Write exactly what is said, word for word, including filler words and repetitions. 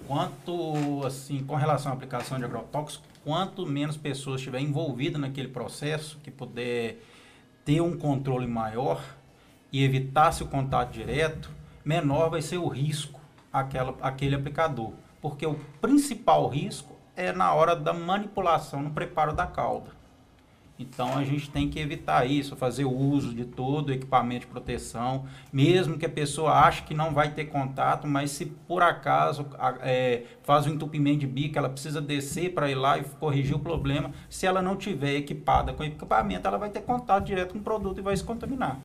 quanto, assim, com relação à aplicação de agrotóxicos, quanto menos pessoas estiver envolvidas naquele processo, que puder ter um controle maior e evitar-se o contato direto, menor vai ser o risco àquela, àquele aplicador. Porque o principal risco é na hora da manipulação, no preparo da calda. Então a gente tem que evitar isso, fazer o uso de todo o equipamento de proteção, mesmo que a pessoa ache que não vai ter contato, mas se por acaso é, faz um entupimento de bico, ela precisa descer para ir lá e corrigir o problema, se ela não tiver equipada com equipamento, ela vai ter contato direto com o produto e vai se contaminar.